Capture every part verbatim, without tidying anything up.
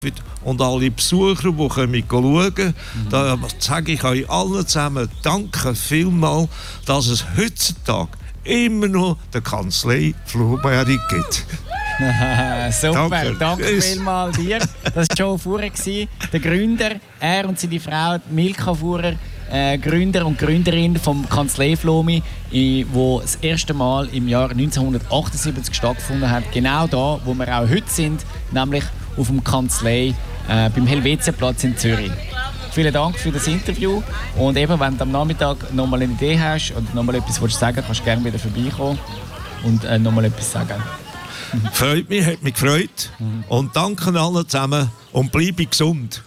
und alle Besucher, die kommen schauen. Mhm. Da sage ich euch allen zusammen, danke vielmals, dass es heutzutage immer noch der Kanzlei Flohberg gibt. Super, danke, danke vielmals dir. Das war Joe Fuhrer, der Gründer, er und seine Frau Milka Fuhrer, äh, Gründer und Gründerin vom Kanzlei Flomi, wo das erste Mal im Jahr neunzehnhundertachtundsiebzig stattgefunden hat. Genau da, wo wir auch heute sind, nämlich auf dem Kanzlei äh, beim Helvetiaplatz in Zürich. Vielen Dank für das Interview und eben, wenn du am Nachmittag noch mal eine Idee hast und noch mal etwas willst sagen, kannst du gerne wieder vorbeikommen und äh, noch mal etwas sagen. Freut mich, hat mich gefreut. Mhm. Und danke allen zusammen und bleibe gesund.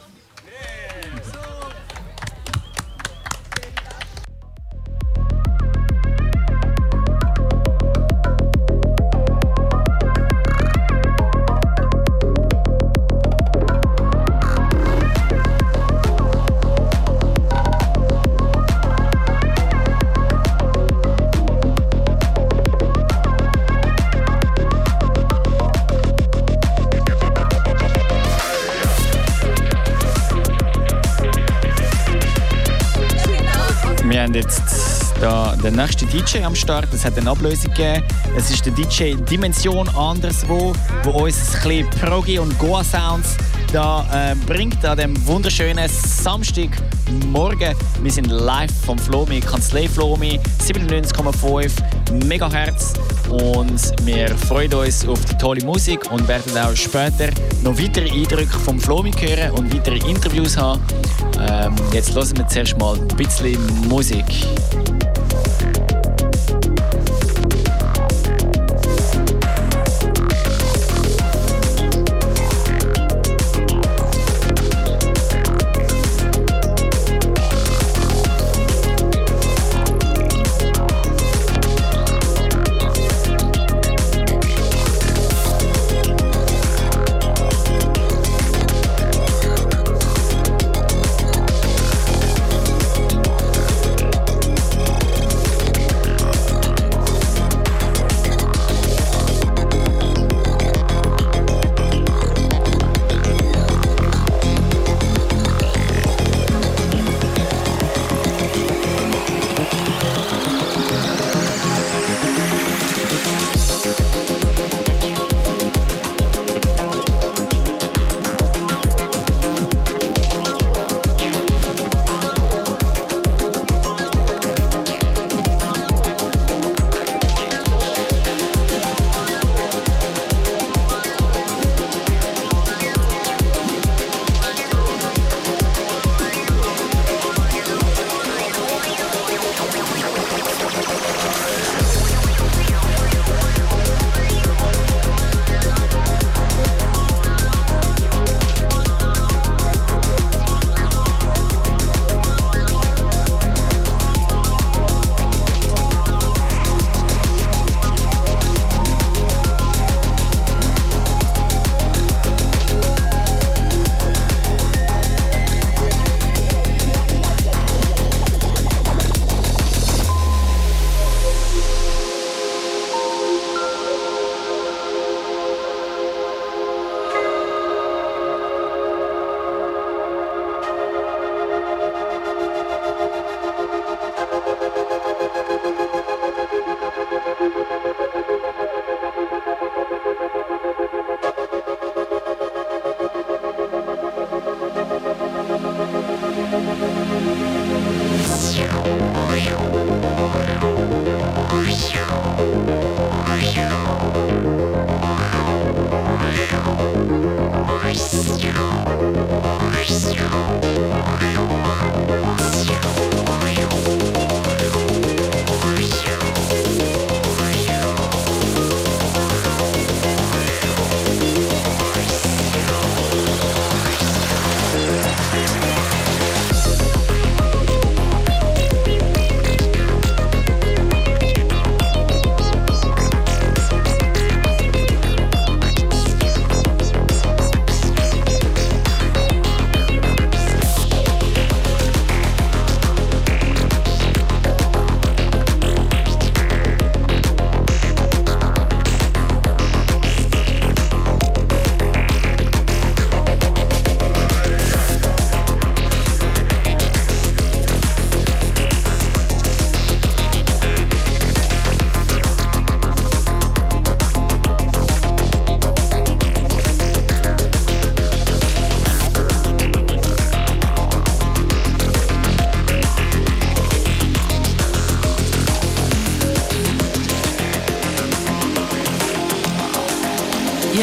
Wir haben jetzt da den nächsten D J am Start. Es hat eine Ablösung gegeben. Es ist der D J Dimension Anderswo, der uns ein bisschen Progi und Goa Sounds da äh, bringt an dem wunderschönen Samstagmorgen. Wir sind live vom Flomi, Kanzlei Flomi, siebenundneunzig Komma fünf Megahertz. Und wir freuen uns auf die tolle Musik und werden auch später noch weitere Eindrücke vom Flomi hören und weitere Interviews haben. Ähm, jetzt hören wir zuerst mal ein bisschen Musik.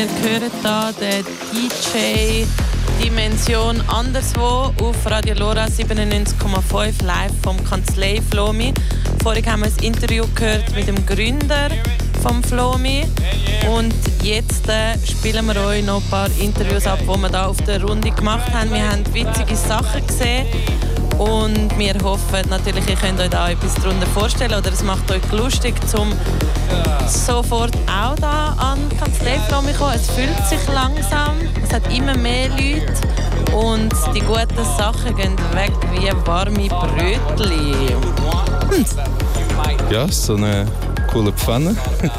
ihr hört hier den D J Dimension anderswo auf Radio Lora siebenundneunzig Komma fünf live vom Kanzlei Flomi. Vorhin haben wir ein Interview gehört mit dem Gründer vom Flomi und jetzt äh, spielen wir euch noch ein paar Interviews ab, die wir hier auf der Runde gemacht haben. Wir haben witzige Sachen gesehen und wir hoffen natürlich, ihr könnt euch da etwas darunter vorstellen oder es macht euch lustig, zum sofort auch da an die Kanzlei Flomi kommen. Es fühlt sich langsam, es hat immer mehr Leute und die guten Sachen gehen weg wie warme Brötchen. Hm. Ja, so eine coole Pfanne.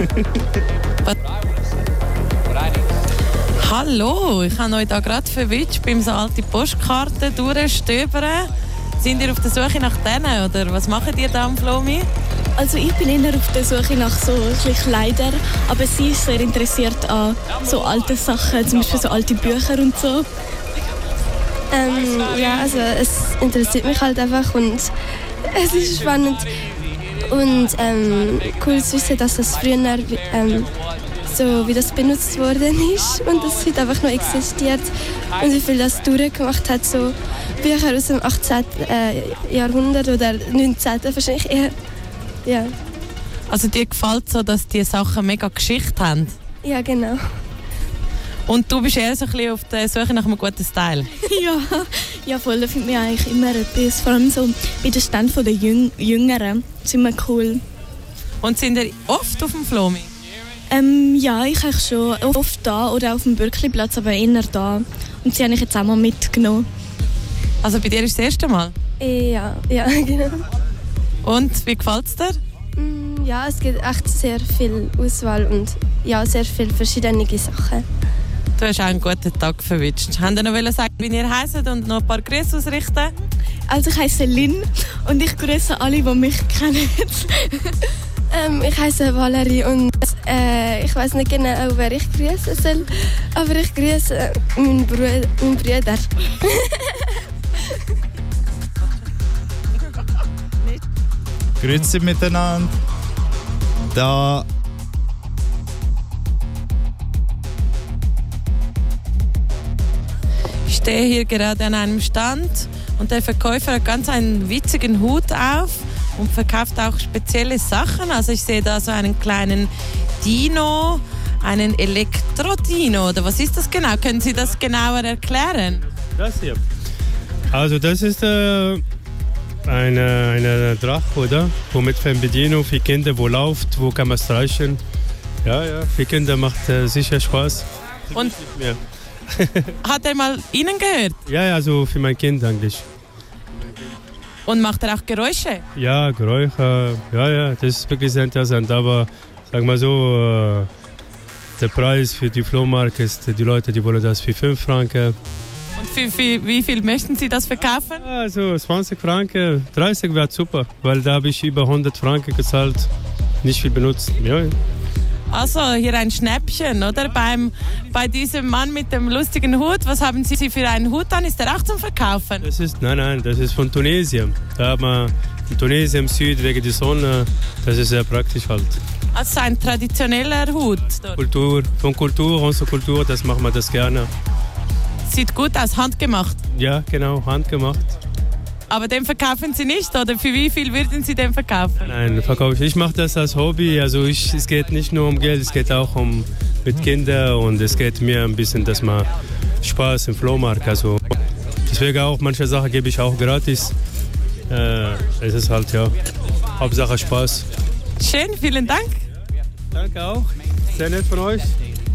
Hallo, ich habe euch da gerade verwitscht beim so alte Postkarten durchstöbern. Sind ihr auf der Suche nach denen oder was macht ihr da am Flomi? Also ich bin eher auf der Suche nach so Kleider, aber sie ist sehr interessiert an so alten Sachen, zum Beispiel so alte Bücher und so. Ähm, ja, also es interessiert mich halt einfach und es ist spannend und ähm, cool zu wissen, dass das früher ähm, so wie das benutzt worden ist und das heute einfach noch existiert und wie viel das durchgemacht hat, so Bücher aus dem achtzehnten Jahrhundert oder neunzehnten wahrscheinlich eher. Ja. Also dir gefällt so, dass die Sachen mega Geschichte haben? Ja, genau. Und du bist eher so ein bisschen auf der Suche nach einem guten Style? ja, ja, voll, da findet man eigentlich immer etwas. Vor allem so bei den Ständen der Jüng- Jüngeren sind wir cool. Und sind ihr oft auf dem Flomi? Ähm, ja, ich eigentlich schon. Oft da oder auf dem Bürkliplatz, aber eher da. Und sie habe ich jetzt auch mal mitgenommen. Also bei dir ist das erste Mal? Ja, ja, genau. Und wie gefällt es dir? Ja, es gibt echt sehr viel Auswahl und ja, sehr viele verschiedene Sachen. Du hast auch einen guten Tag verwünscht. Habt ihr noch sagen, wie ihr heisst und noch ein paar Grüße ausrichten? Also ich heiße Lynn und ich grüße alle, die mich kennen. ähm, ich heiße Valerie und äh, ich weiß nicht genau, wer ich grüßen soll, aber ich grüße meinen Bruder. Meinen Bruder. Grüezi miteinander. Da. Ich stehe hier gerade an einem Stand und der Verkäufer hat ganz einen witzigen Hut auf und verkauft auch spezielle Sachen. Also ich sehe da so einen kleinen Dino, einen Elektrodino. Oder was ist das genau? Können Sie das genauer erklären? Das hier. Also das ist äh Eine, eine Drache, oder? Womit für Bedienung für Kinder, wo läuft, wo kann man streichen. Ja, ja, für Kinder macht äh, sicher Spaß. Und hat er mal Ihnen gehört? Ja, ja, so für mein Kind eigentlich. Und macht er auch Geräusche? Ja, Geräusche, ja, ja, das ist wirklich sehr interessant. Aber sag mal so, äh, der Preis für die Flohmarkt ist, die Leute, die wollen das für fünf Franken. Und für, für wie viel möchten Sie das verkaufen? Also zwanzig Franken, dreißig wäre super, weil da habe ich über hundert Franken gezahlt, nicht viel benutzt. Ja. Also hier ein Schnäppchen, oder? Beim, bei diesem Mann mit dem lustigen Hut, was haben Sie für einen Hut an? Ist der auch zum Verkaufen? Das ist, nein, nein, das ist von Tunesien. Da haben wir in Tunesien im Süd wegen der Sonne, das ist sehr praktisch halt. Also ein traditioneller Hut? Dort. Kultur, von Kultur, unsere Kultur, das machen wir das gerne. Sieht gut aus, handgemacht. Ja, genau, handgemacht. Aber den verkaufen Sie nicht, oder für wie viel würden Sie den verkaufen? Nein, verkaufe ich. Ich mache das als Hobby. Also ich, es geht nicht nur um Geld, es geht auch um mit Kindern und es geht mir ein bisschen, dass man Spaß im Flohmarkt. Also deswegen auch manche Sachen gebe ich auch gratis. Äh, es ist halt ja Hauptsache Spaß. Schön, vielen Dank. Danke auch. Sehr nett von euch.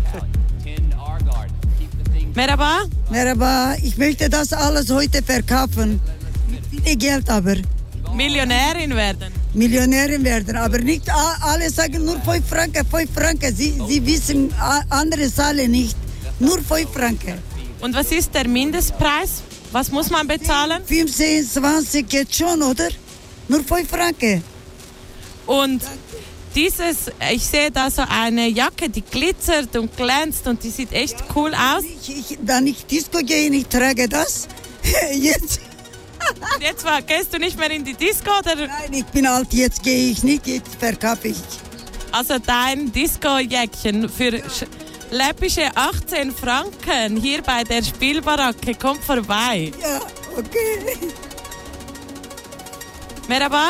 Merhaba. Merhaba, ich möchte das alles heute verkaufen. Mit viel Geld aber. Millionärin werden. Millionärin werden, aber nicht alle sagen nur fünf Franken, fünf Franken. Sie, sie wissen andere Zahlen nicht. Nur fünf Franken. Und was ist der Mindestpreis? Was muss man bezahlen? fünfzehn, zwanzig geht schon, oder? Nur fünf Franken. Und dieses, ich sehe da so eine Jacke, die glitzert und glänzt und die sieht echt cool aus. Ich, ich, dann ich Disco gehe, ich trage das. Jetzt. Jetzt war, gehst du nicht mehr in die Disco? Oder? Nein, ich bin alt, jetzt gehe ich nicht, jetzt verkaufe ich. Also dein Disco-Jäckchen für, läppische achtzehn Franken hier bei der Spielbaracke. Kommt vorbei. Ja, okay. Merhaba.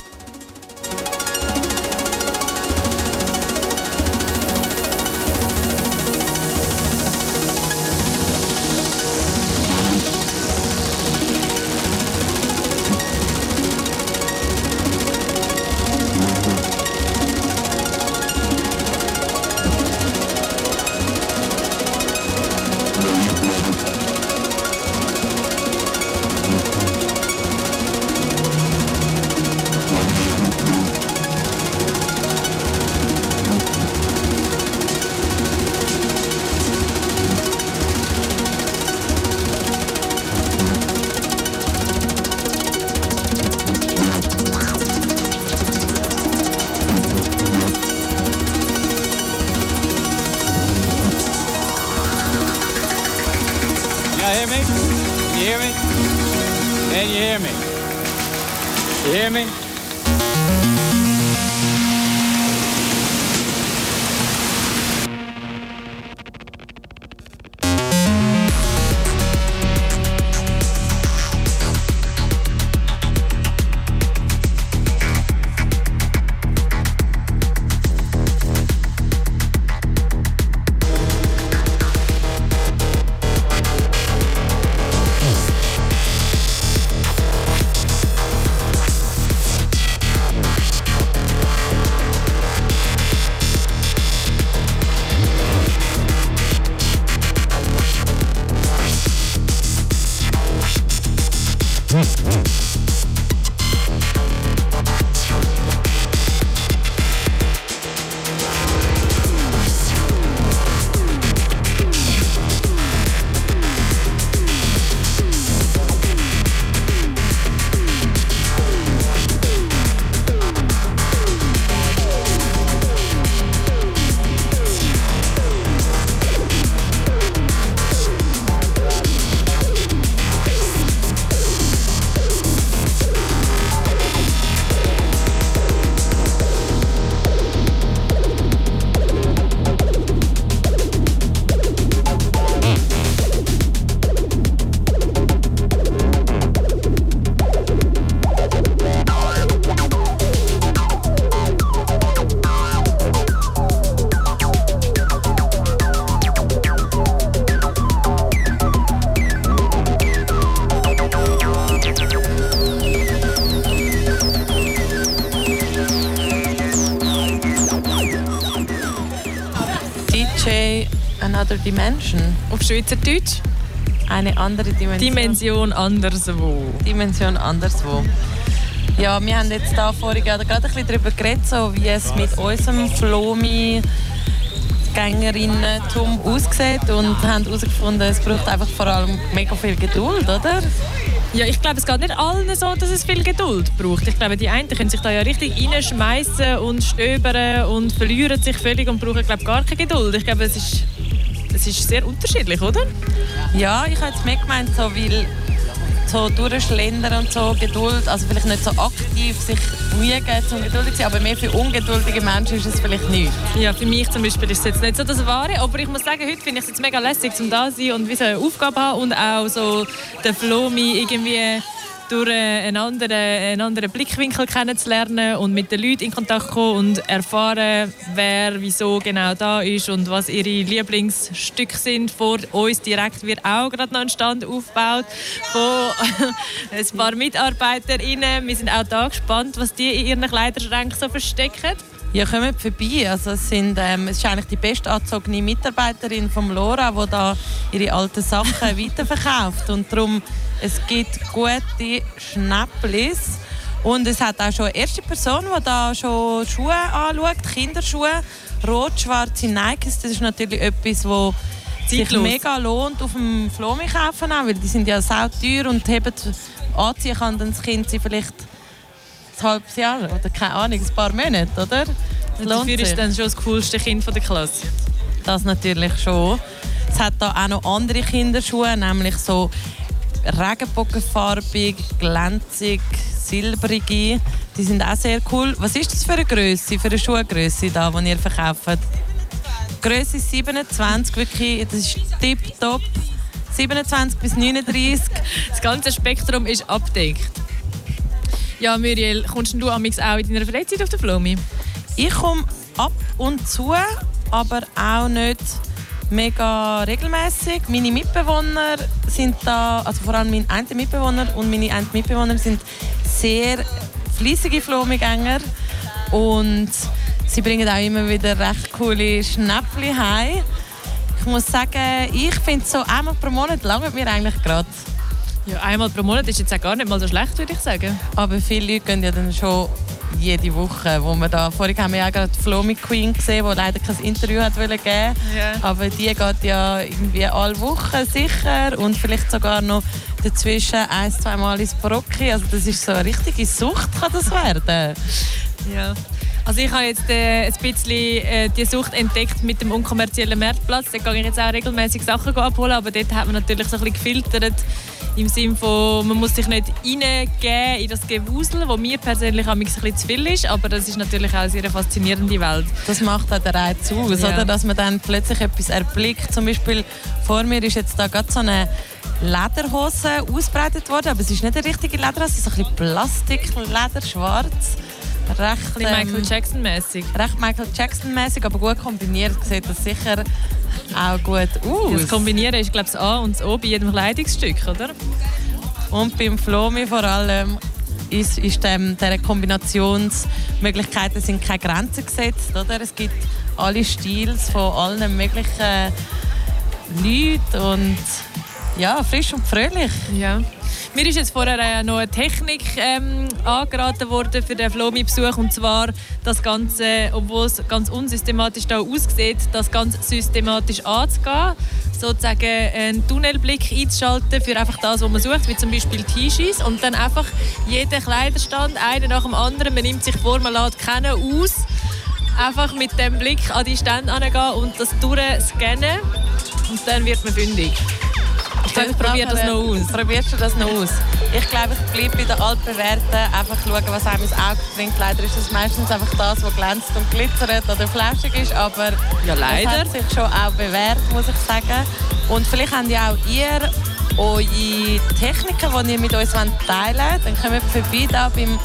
Another Dimension. Auf Schweizerdeutsch? Eine andere Dimension. Dimension anderswo. Dimension anderswo. Ja, wir haben jetzt da vorhin gerade ein bisschen darüber geredet, so wie es mit unserem Flomi-Gängerinnentum aussieht und haben herausgefunden, es braucht einfach vor allem mega viel Geduld, oder? Ja, ich glaube, es geht nicht allen so, dass es viel Geduld braucht. Ich glaube, die einen können sich da ja richtig reinschmeißen und stöbern und verlieren sich völlig und brauchen, glaube ich, gar keine Geduld. Ich glaube, es ist, es ist sehr unterschiedlich, oder? Ja, ich habe jetzt mehr gemeint, so, weil so durchschlendern und so Geduld, also vielleicht nicht so aktiv sich Mühe geben, um geduldig zu sein, aber mehr für ungeduldige Menschen ist es vielleicht nicht. Ja, für mich zum Beispiel ist es jetzt nicht so das Wahre, aber ich muss sagen, heute finde ich es jetzt mega lässig, um da zu sein und wie so eine Aufgabe haben und auch so den Flomi irgendwie durch einen anderen, einen anderen Blickwinkel kennenzulernen und mit den Leuten in Kontakt kommen und erfahren, wer wieso genau da ist und was ihre Lieblingsstücke sind. Vor uns direkt wird auch gerade noch ein Stand aufgebaut von ein paar MitarbeiterInnen. Wir sind auch da gespannt, was die in ihren Kleiderschränken so verstecken. Ja, kommt vorbei. Also es, sind, ähm, es ist eigentlich die bestangezogene Mitarbeiterin von Lora, die da ihre alten Sachen weiterverkauft. Und darum, es gibt gute Schnäpplis. Und es hat auch schon eine erste Person, die da schon Schuhe anschaut, Kinderschuhe, rot-schwarze Nikes. Das ist natürlich etwas, das sich mega lohnt auf dem Flomi kaufen, auch, weil die sind ja sau teuer und haben anziehen kann dann das Kind sie vielleicht ein halbes Jahr oder keine Ahnung, ein paar Monate, oder? Das dafür ist dann schon das coolste Kind von der Klasse. Das natürlich schon. Es hat da auch noch andere Kinderschuhe, nämlich so regenbogenfarbig, glänzig, silbrige. Die sind auch sehr cool. Was ist das für eine Grösse, für eine Schuhgrösse da, die ihr verkauft? Grösse siebenundzwanzig, wirklich, das ist tipptopp. siebenundzwanzig bis neununddreißig. Das ganze Spektrum ist abgedeckt. Ja, Muriel, kommst du amigs auch in deiner Freizeit auf den Flomi? Ich komme ab und zu, aber auch nicht mega regelmäßig. Meine Mitbewohner sind da, also vor allem mein einer Mitbewohner und meine eine Mitbewohner sind sehr fleissige Flomigänger und sie bringen auch immer wieder recht coole Schnäppchen heim. Ich muss sagen, ich finde so einmal pro Monat langt mir eigentlich gerade. Ja, einmal pro Monat ist jetzt auch gar nicht mal so schlecht, würde ich sagen. Aber viele Leute gehen ja dann schon jede Woche, wo wir da, vorhin haben wir ja gerade die Flomi Queen gesehen, die leider kein Interview hat geben wollte. Ja. Aber die geht ja irgendwie alle Wochen sicher und vielleicht sogar noch dazwischen ein-, zweimal ins Brocki. Also das ist so eine richtige Sucht, kann das werden. Ja. Also ich habe jetzt äh, ein bisschen äh, die Sucht entdeckt mit dem unkommerziellen Marktplatz. Da gehe ich jetzt auch regelmäßig Sachen abholen, aber dort hat man natürlich so ein bisschen gefiltert. Im Sinne von, man muss sich nicht reingeben in das Gewusel, das mir persönlich ein bisschen zu viel ist, aber das ist natürlich auch eine sehr faszinierende Welt. Das macht auch den Reiz aus, ja. Oder? Dass man dann plötzlich etwas erblickt. Zum Beispiel vor mir ist jetzt da gerade so eine Lederhose ausgebreitet worden, aber es ist nicht eine richtige Lederhose, es ist ein bisschen Plastikleder, schwarz. Recht, ähm, Michael Jackson-mäßig. Recht Michael Jackson-mäßig, aber gut kombiniert sieht das sicher auch gut aus. Das Kombinieren ist, glaube ich, das A und das O bei jedem Kleidungsstück, oder? Und beim Flomi vor allem ist, ist dem, dieser Kombinationsmöglichkeiten sind keine Grenzen gesetzt, oder? Es gibt alle Stils von allen möglichen Leuten und ja, frisch und fröhlich. Ja. Mir ist jetzt vorher äh, noch eine Technik ähm, angeraten worden für den Flomi-Besuch, und zwar das Ganze, obwohl es ganz unsystematisch da aussieht, das ganz systematisch anzugehen. Sozusagen einen Tunnelblick einzuschalten für einfach das, was man sucht, wie zum Beispiel T-Shirts, und dann einfach jeden Kleiderstand, einen nach dem anderen, man nimmt sich vor, man lässt keinen aus, einfach mit dem Blick an die Stände angehen und das durchscannen und dann wird man fündig. Ich probiere das noch aus. Probierst du das noch aus? Ich glaube, ich bleibe bei den altbewährten. Einfach schauen, was einem ins Auge bringt. Leider ist das meistens einfach das, was glänzt und glitzert oder flashig ist. Aber ja, leider. das hat sich schon auch bewährt, muss ich sagen. Und vielleicht habt ihr auch ihr eure Techniken, die ihr mit uns teilen wollt. Dann kommt vorbei da beim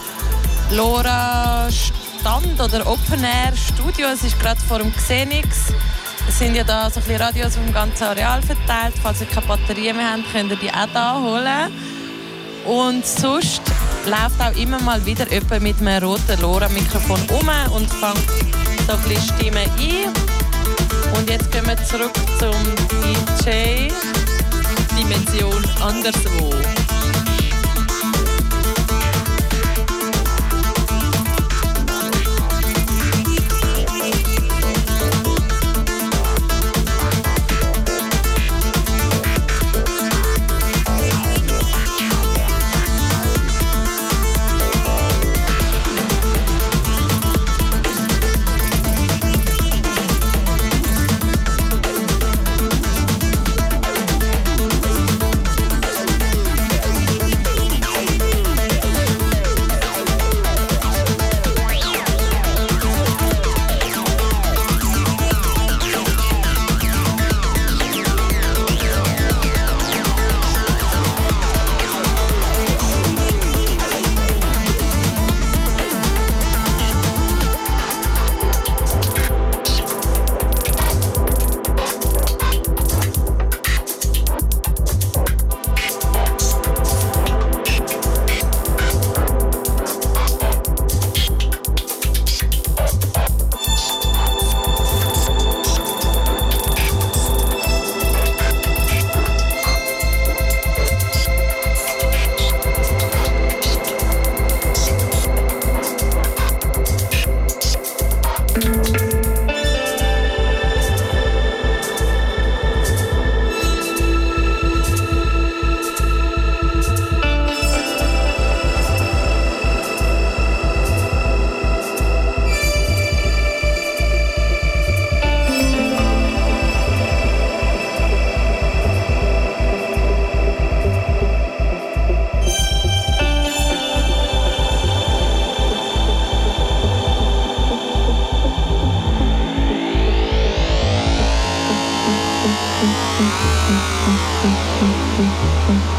Lora Stand oder Open Air Studio. Es ist gerade vor dem Xenix. Es sind ja da so ein bisschen Radios auf dem ganzen Areal verteilt. Falls ihr keine Batterien mehr habt, könnt ihr die auch da holen. Und sonst läuft auch immer mal wieder jemand mit einem roten Lora-Mikrofon um und fängt so ein bisschen Stimmen ein. Und jetzt gehen wir zurück zum D J. Dimension anderswo.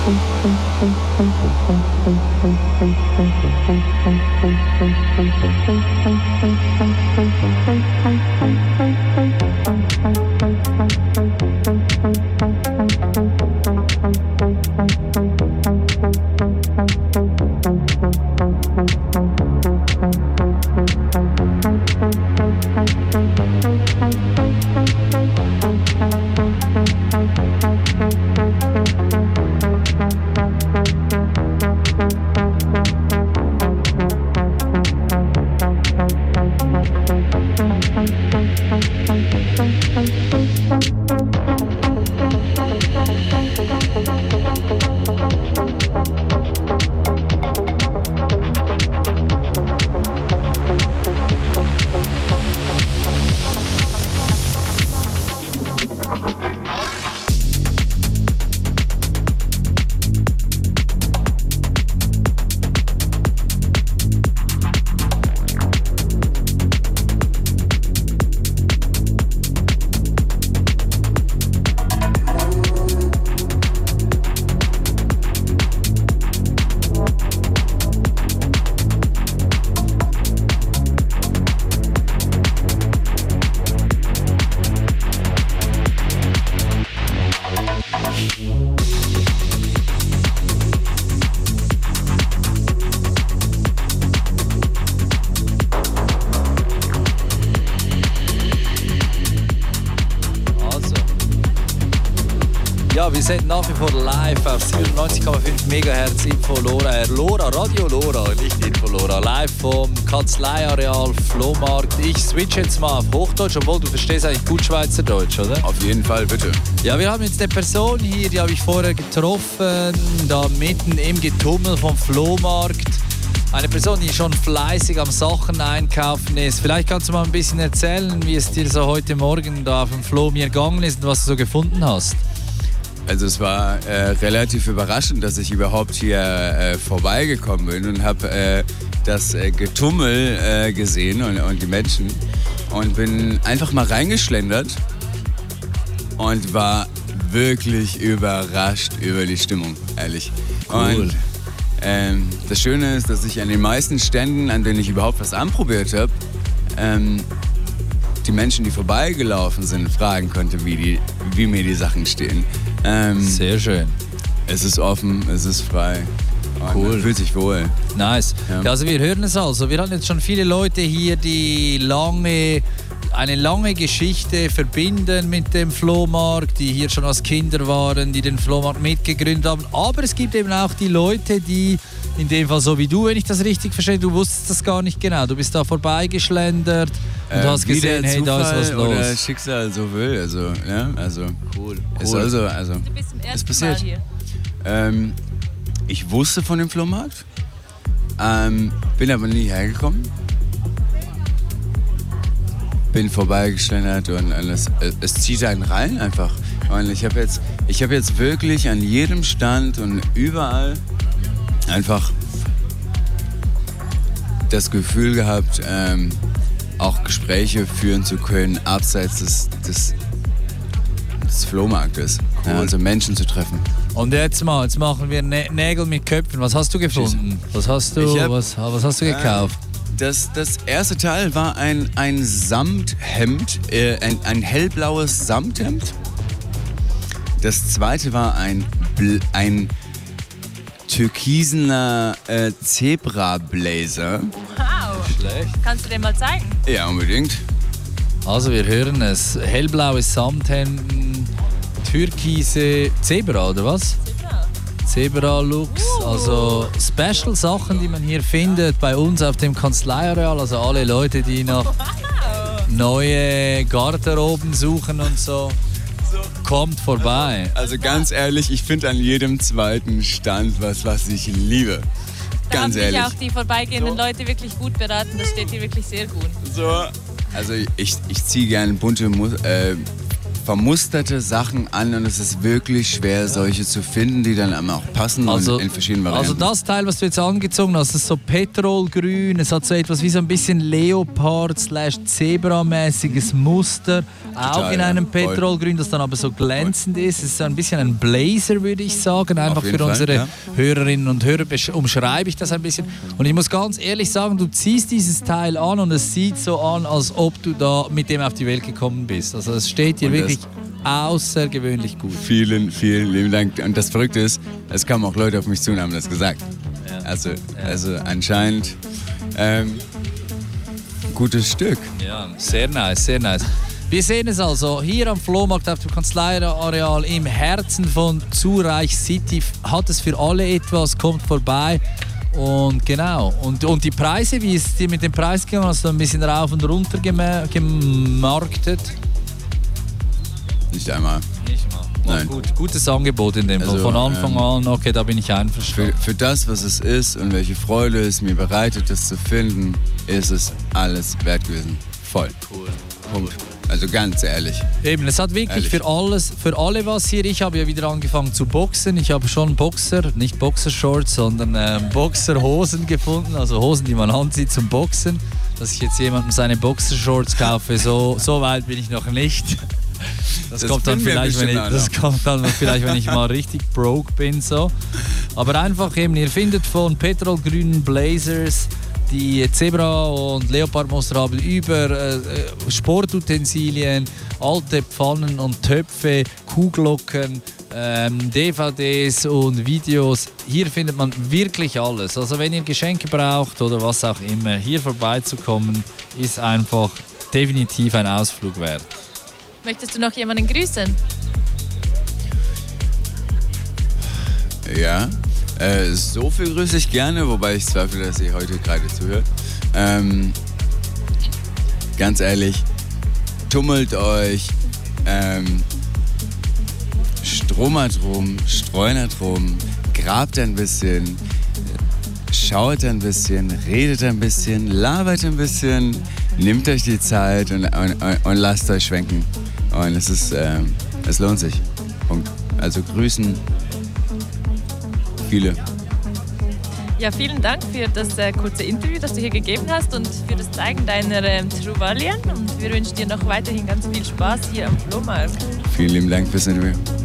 Ja, wir sind nach wie vor live auf siebenundneunzig Komma fünf Megahertz Info Lora, äh, Lora, Radio Lora, nicht Info Lora, live vom Kanzleiareal Flohmarkt. Ich switch jetzt mal auf Hochdeutsch, obwohl du verstehst eigentlich gut Schweizerdeutsch, oder? Auf jeden Fall, bitte. Ja, wir haben jetzt eine Person hier, die habe ich vorher getroffen, da mitten im Getummel vom Flohmarkt. Eine Person, die schon fleißig am Sachen einkaufen ist. Vielleicht kannst du mal ein bisschen erzählen, wie es dir so heute Morgen da auf dem Floh mir gegangen ist und was du so gefunden hast. Also es war äh, relativ überraschend, dass ich überhaupt hier äh, vorbeigekommen bin und habe äh, das äh, Getummel äh, gesehen und, und die Menschen und bin einfach mal reingeschlendert und war wirklich überrascht über die Stimmung, ehrlich. Cool. Und ähm, das Schöne ist, dass ich an den meisten Ständen, an denen ich überhaupt was anprobiert habe, ähm, die Menschen, die vorbeigelaufen sind, fragen konnte, wie, die, wie mir die Sachen stehen. Ähm, Sehr schön. Es ist offen, es ist frei. Cool. Man fühlt sich wohl. Nice. Ja. Ja, also wir hören es also. Wir hatten jetzt schon viele Leute hier, die lange, eine lange Geschichte verbinden mit dem Flohmarkt, die hier schon als Kinder waren, die den Flohmarkt mitgegründet haben. Aber es gibt eben auch die Leute, die, in dem Fall so wie du, wenn ich das richtig verstehe, du wusstest das gar nicht genau. Du bist da vorbeigeschlendert und Äh, hast gesehen, hey, da ist was los. Oder Schicksal so will. Also, ja, also cool. Es cool. also, also, Du bist zum es ersten passiert. Mal hier. Ähm, ich wusste von dem Flohmarkt, ähm, bin aber nie hergekommen. Bin vorbeigeschlendert und es, es zieht einen rein einfach. Und ich habe jetzt, ich habe jetzt wirklich an jedem Stand und überall einfach das Gefühl gehabt, ähm, auch Gespräche führen zu können, abseits des, des, des Flohmarktes. Cool. Ja, also Menschen zu treffen. Und jetzt mal, jetzt machen wir Nä Nägel mit Köpfen. Was hast du gefunden? Was hast du, Ich hab, was, was hast du gekauft? Äh, das, das erste Teil war ein, ein Samthemd, äh, ein, ein hellblaues Samthemd. Das zweite war ein, Bl ein türkisener äh, Zebra-Blazer. Wow. Schlecht. Kannst du den mal zeigen? Ja, unbedingt. Also wir hören es. Hellblaues Samthemden, türkise Zebra, oder was? Zebra-Looks, uh. also Special-Sachen, die man hier findet bei uns auf dem Kanzleiareal. Also alle Leute, die nach wow. neue Garderoben suchen und so. Kommt vorbei. Also ganz ehrlich, ich finde an jedem zweiten Stand was, was ich liebe. Da Ganz haben ehrlich. sich auch die vorbeigehenden so. Leute wirklich gut beraten. Das steht hier wirklich sehr gut. So. Also ich, ich ziehe gerne bunte Mu äh, vermusterte Sachen an und es ist wirklich schwer, solche zu finden, die dann auch passen Also, und in verschiedenen Varianten. also das Teil, was du jetzt angezogen hast, ist so petrolgrün, es hat so etwas wie so ein bisschen Leopard-Zebra-mäßiges Muster, auch Total, in einem ja, voll. Petrolgrün, das dann aber so glänzend ist. Es ist so ein bisschen ein Blazer, würde ich sagen, einfach jeden für Fall, unsere ja. Hörerinnen und Hörer besch- umschreibe ich das ein bisschen. Und ich muss ganz ehrlich sagen, du ziehst dieses Teil an und es sieht so an, als ob du da mit dem auf die Welt gekommen bist. Also es steht dir Und das- wirklich außergewöhnlich gut. Vielen, vielen lieben Dank. Und das Verrückte ist, es kamen auch Leute auf mich zu und haben das gesagt. Also, also anscheinend ähm, gutes Stück. Ja, sehr nice, sehr nice. Wir sehen es also hier am Flohmarkt auf dem Kanzleiareal im Herzen von Zurich City. Hat es für alle etwas, kommt vorbei. Und genau. Und, und die Preise, wie ist es dir mit dem Preis gegangen? Hast du ein bisschen rauf und runter gema- gemarktet? Nicht einmal. Nicht mal. Nein. Gut, gutes Angebot in dem Fall. Also, Von Anfang ähm, an, okay, da bin ich einverstanden. Für, für das, was es ist und welche Freude es mir bereitet, das zu finden, ist es alles wert gewesen. Voll. Cool. Punkt. Also ganz ehrlich. Eben, es hat wirklich Ehrlich. für alles, für alle was hier. Ich habe ja wieder angefangen zu boxen. Ich habe schon Boxer, nicht Boxershorts, sondern äh, Boxerhosen gefunden. Also Hosen, die man anzieht zum Boxen. Dass ich jetzt jemandem seine Boxershorts kaufe, so, so weit bin ich noch nicht. Das, Das kommt dann finden wir vielleicht, wenn ich, bestimmt auch das noch. kommt dann vielleicht, wenn ich mal richtig broke bin. So. Aber einfach eben, ihr findet von petrolgrünen Blazers die Zebra- und Leopardmuster haben über äh, Sportutensilien, alte Pfannen und Töpfe, Kuhglocken, ähm, D V Ds und Videos. Hier findet man wirklich alles. Also wenn ihr Geschenke braucht oder was auch immer, hier vorbeizukommen, ist einfach definitiv ein Ausflug wert. Möchtest du noch jemanden grüßen? Ja. Äh, so viel grüße ich gerne, wobei ich zweifle, dass ihr heute gerade zuhört. Ähm, ganz ehrlich, tummelt euch, ähm, stromert rum, streunert rum, grabt ein bisschen, schaut ein bisschen, redet ein bisschen, labert ein bisschen, nehmt euch die Zeit und, und, und lasst euch schwenken. Und es ist, ähm, es lohnt sich. Punkt. Also grüßen viele. Ja, vielen Dank für das äh, kurze Interview, das du hier gegeben hast und für das Zeigen deiner ähm, Trouvalien. Und wir wünschen dir noch weiterhin ganz viel Spaß hier am Flohmarkt. Vielen lieben Dank fürs Interview.